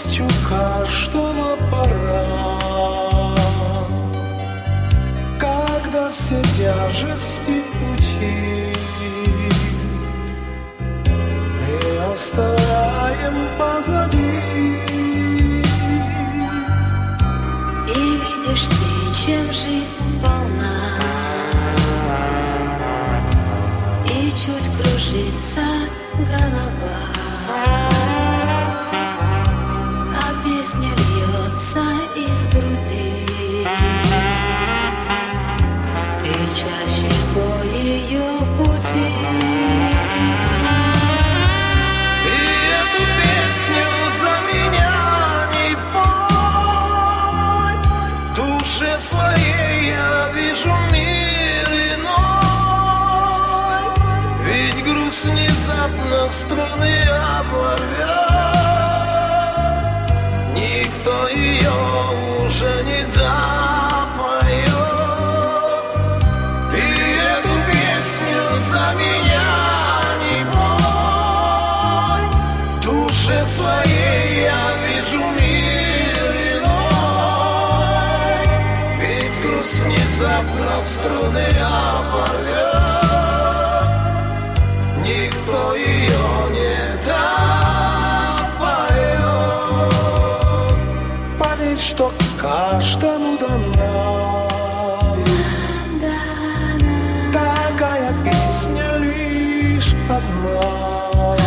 Есть у каждого пора, когда все тяжести пути мы оставляем позади. И видишь ты, чем жизнь полна, и чуть кружится голова, а песня льется из груди. Ты чаще по ее пути. И эту песню за меня не пой. Душе своей я вижу мир иной. Ведь грусть внезапно струны оборвет. Никто ее уже не допоет. Ты эту песню за меня не пой. Душе своей я вижу мир иной. Ведь грусть внезапно струны оборвет. Никто ее не допоет. Память, что каждому дана, такая песня лишь одна.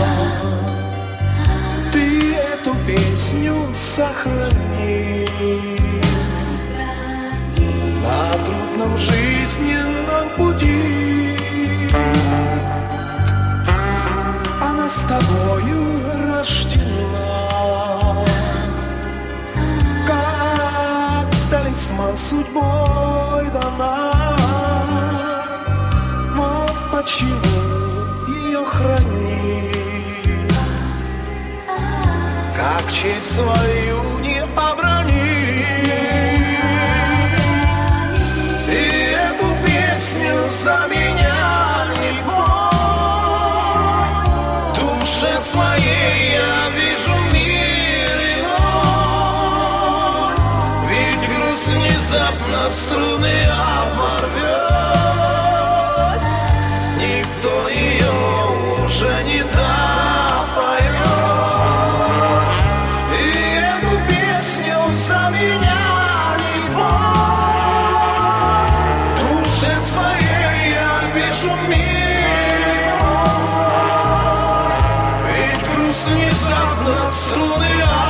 Ты эту песню сохрани на трудном жизненном пути. Она с тобою рождена, как талисман судьбой дана. Вот почему ее храни, как честь свою не оброни. И эту песню за меня не пой. Душе своей я вижу мир иной. Ведь грусть внезапно струны оборвет. Никто ее уже не допоет. И эту песню за меня не пой. Душе своей я вижу мир. Ведь грусть внезапно струны оборвет.